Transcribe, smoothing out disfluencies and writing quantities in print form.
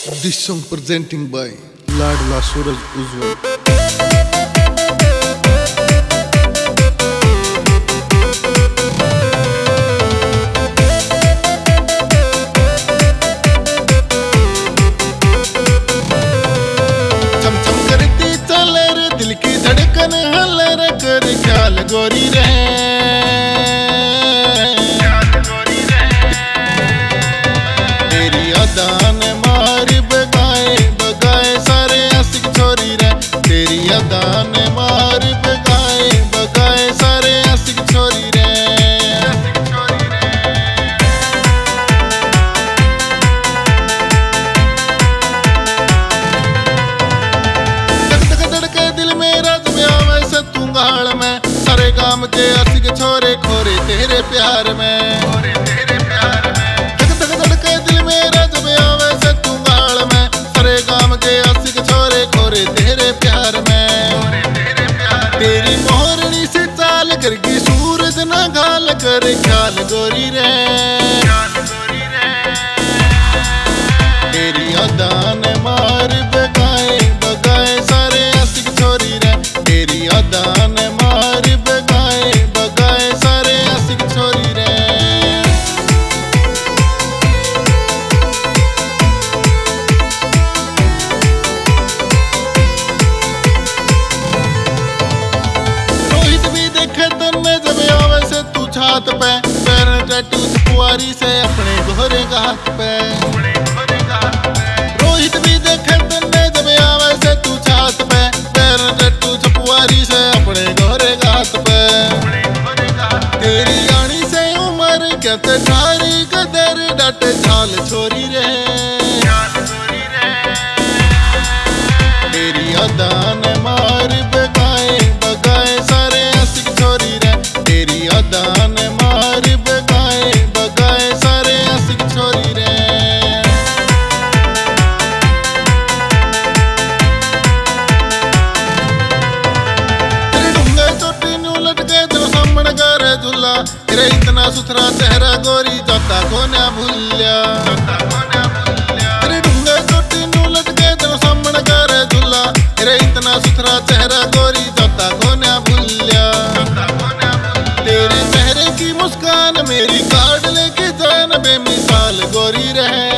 This song presenting by Ladla Suraj Ujjwal. ख्याल गोरी रहे तेरी अदान मार बगाए बगाए सारे आशिक छोरी रे तेरी अदान मार बगाए बगाए सारे आशिक छोरी रे धड़के दिल मेरा जब आवे से तू गाल में सारे गाम के आशिक छोरे खोरे तेरे प्यार में धड़के दिल मेरा जब आवे से तू गाल में सारे गाम के आशिक छोरे खोरे तेरे प्यार में तेरी मोहरनी से चाल करके सूरज ना घाल कर ख्याल गोरी रे तेरी अदान मार बगाए बगाए सारे आशिक छोरी रे तेरी अदान मार बगाए बगाए सारे आशिक छोरी रे रोहित भी देखे तन्ने जब आवे से तू छात पे पैर टैटू छुआरी से अपने गोरे हाथ पे रोहित भी देखे तन्ने जब आवे से तू छात पे पैर टैटू छुआरी से अपने गोरे हाथ पे तेरी आनी से उम्र कहते थारी कदर डट झाल छोरी रे तेरी अदान मार बगाए बगाए सारे आशिक छोरी रे तेरी अदान मार बगाए बगाए सारे आशिक छोरी रे तेरे ढूंगे चोटी न्यू लटके तेरे सामने करे झूला तेरे इतना सुथरा चेहरा गोरी जाता कोन्या भूलिया तेरे ढूंगे चोटी न्यू लटके तेरे सामने करे झूला तेरे इतना सुथरा चेहरा गोरी जाता कोन्या भूलिया तेरे चेहरे की मुस्कान मेरी काट लेके जान बेमिसाल गोरी रहे